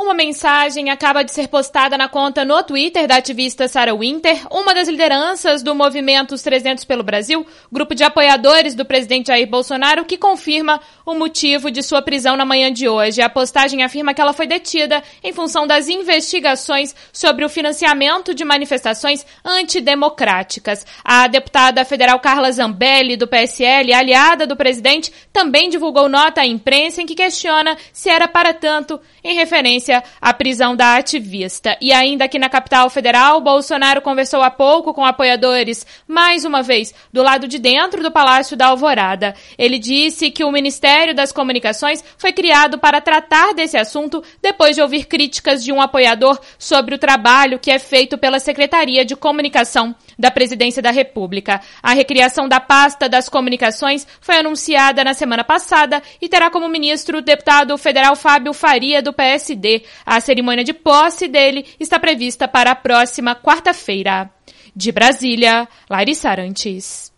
Uma mensagem acaba de ser postada na conta no Twitter da ativista Sarah Winter, uma das lideranças do movimento Os 300 pelo Brasil, grupo de apoiadores do presidente Jair Bolsonaro, que confirma o motivo de sua prisão na manhã de hoje. A postagem afirma que ela foi detida em função das investigações sobre o financiamento de manifestações antidemocráticas. A deputada federal Carla Zambelli, do PSL, aliada do presidente, também divulgou nota à imprensa em que questiona se era para tanto em referência à prisão da ativista. E ainda aqui na capital federal, Bolsonaro conversou há pouco com apoiadores, mais uma vez, do lado de dentro do Palácio da Alvorada. Ele disse que o Ministério das Comunicações foi criado para tratar desse assunto depois de ouvir críticas de um apoiador sobre o trabalho que é feito pela Secretaria de Comunicação da Presidência da República. A recriação da pasta das comunicações foi anunciada na semana passada e terá como ministro o deputado federal Fábio Faria, do PSD. A cerimônia de posse dele está prevista para a próxima quarta-feira. De Brasília, Larissa Arantes.